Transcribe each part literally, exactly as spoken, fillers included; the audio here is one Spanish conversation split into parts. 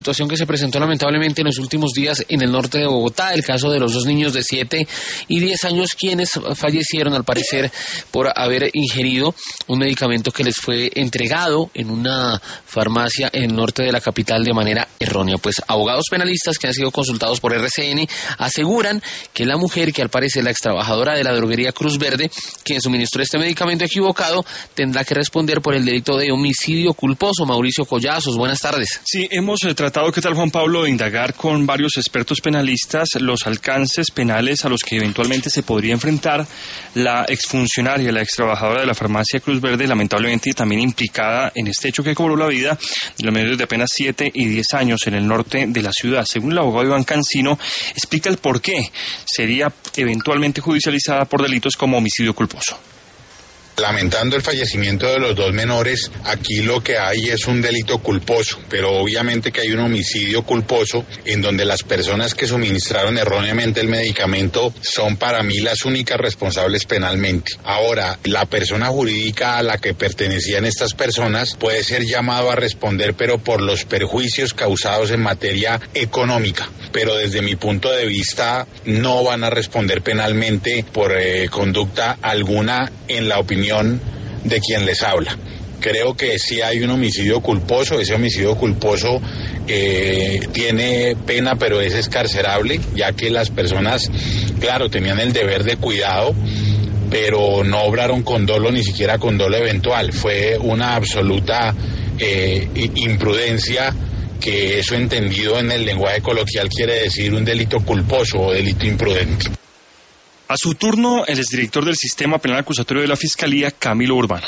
situación que se presentó lamentablemente en los últimos días en el norte de Bogotá, el caso de los dos niños de siete y diez años quienes fallecieron al parecer por haber ingerido un medicamento que les fue entregado en una farmacia en el norte de la capital de manera errónea. Pues abogados penalistas que han sido consultados por R C N aseguran que la mujer, que al parecer la extrabajadora de la droguería Cruz Verde, quien suministró este medicamento equivocado, tendrá que responder por el delito de homicidio culposo. Mauricio Collazos, buenas tardes. Sí, hemos eh, tratado, ¿qué tal, Juan Pablo?, de indagar con varios expertos penalistas los alcances penales a los que eventualmente se podría enfrentar la exfuncionaria, la extrabajadora de la farmacia Cruz Verde, lamentablemente también implicada en este hecho que cobró la vida de los menores de apenas siete y diez años en el norte de la ciudad. Según el abogado Iván Cancino, explica el por qué sería eventualmente judicializada por delitos como homicidio culposo. Lamentando el fallecimiento de los dos menores, aquí lo que hay es un delito culposo, pero obviamente que hay un homicidio culposo en donde las personas que suministraron erróneamente el medicamento son para mí las únicas responsables penalmente. Ahora, la persona jurídica a la que pertenecían estas personas puede ser llamado a responder, pero por los perjuicios causados en materia económica, pero desde mi punto de vista no van a responder penalmente por eh, conducta alguna en la opinión de quien les habla. Creo que sí hay un homicidio culposo, ese homicidio culposo eh, tiene pena, pero es excarcerable, ya que las personas, claro, tenían el deber de cuidado, pero no obraron con dolo, ni siquiera con dolo eventual. Fue una absoluta eh, imprudencia, que eso entendido en el lenguaje coloquial quiere decir un delito culposo o delito imprudente. A su turno, el exdirector del Sistema Penal Acusatorio de la Fiscalía, Camilo Urbano.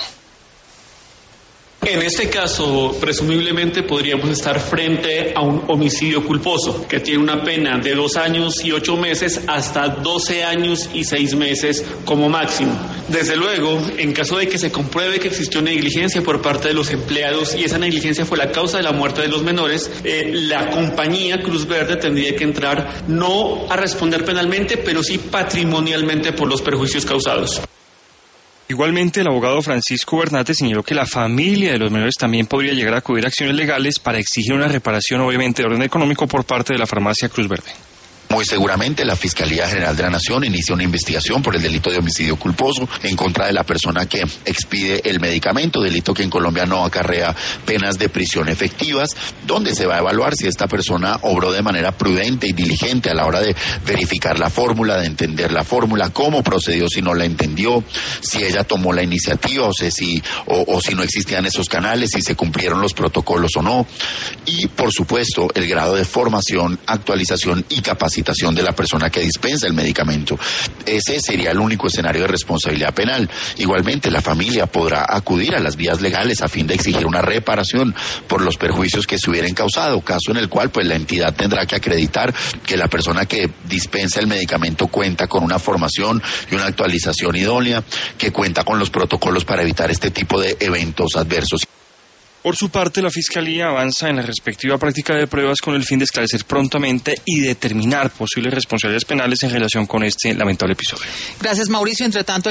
En este caso, presumiblemente podríamos estar frente a un homicidio culposo, que tiene una pena de dos años y ocho meses hasta doce años y seis meses como máximo. Desde luego, en caso de que se compruebe que existió negligencia por parte de los empleados y esa negligencia fue la causa de la muerte de los menores, eh, la compañía Cruz Verde tendría que entrar no a responder penalmente, pero sí patrimonialmente por los perjuicios causados. Igualmente, el abogado Francisco Bernate señaló que la familia de los menores también podría llegar a acudir a acciones legales para exigir una reparación, obviamente, de orden económico por parte de la farmacia Cruz Verde. Muy seguramente la Fiscalía General de la Nación inicia una investigación por el delito de homicidio culposo en contra de la persona que expide el medicamento, delito que en Colombia no acarrea penas de prisión efectivas, donde se va a evaluar si esta persona obró de manera prudente y diligente a la hora de verificar la fórmula, de entender la fórmula, cómo procedió si no la entendió, si ella tomó la iniciativa, o sea, si, o, o si no existían esos canales, si se cumplieron los protocolos o no, y por supuesto el grado de formación, actualización y capacitación de la persona que dispensa el medicamento. Ese sería el único escenario de responsabilidad penal. Igualmente, la familia podrá acudir a las vías legales a fin de exigir una reparación por los perjuicios que se hubieran causado, caso en el cual pues la entidad tendrá que acreditar que la persona que dispensa el medicamento cuenta con una formación y una actualización idónea, que cuenta con los protocolos para evitar este tipo de eventos adversos. Por su parte, la Fiscalía avanza en la respectiva práctica de pruebas con el fin de esclarecer prontamente y determinar posibles responsabilidades penales en relación con este lamentable episodio. Gracias, Mauricio. Entre tanto,